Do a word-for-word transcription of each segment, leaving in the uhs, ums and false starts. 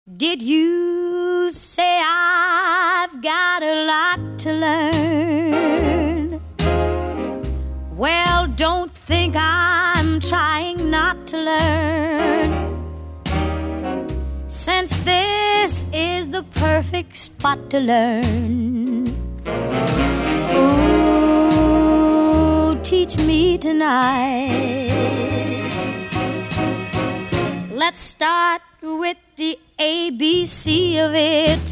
Did you say I've got a lot to learn? Well, don't think I'm trying not to learn, since this is the perfect spot to learn. Oh, teach me tonight. Let's start with the A B C of it.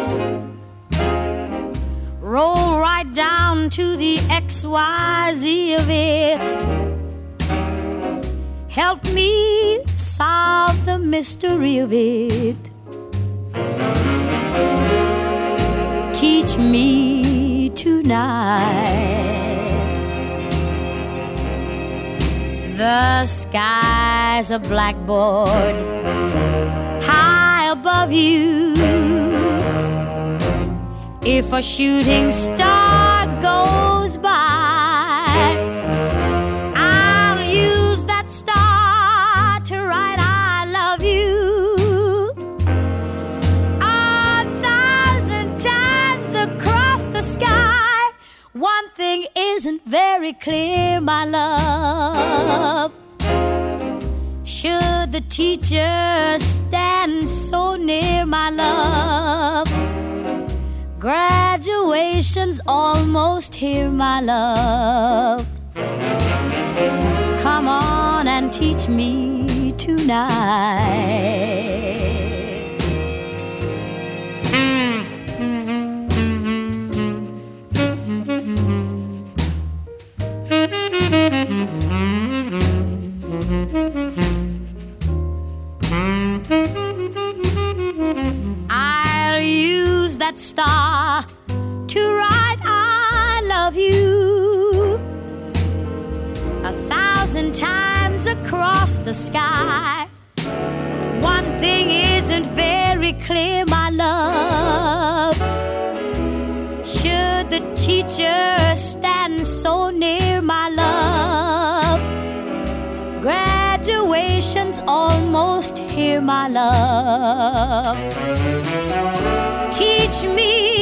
Roll right down to the X Y Z of it. Help me solve the mystery of it. Teach me tonight. The sky's a blackboard high above you. If a shooting star goes by, I'll use that star to write I love you a thousand times across the sky. One thing isn't very clear, my love. Should the teacher stand so near, my love? Graduation's almost here, my love. Come on and teach me tonight. I'll use that star to write I love you a thousand times across the sky. One thing isn't very clear, my love. Should the teacher stand so near, my love? Graduation's almost here, my love. Teach me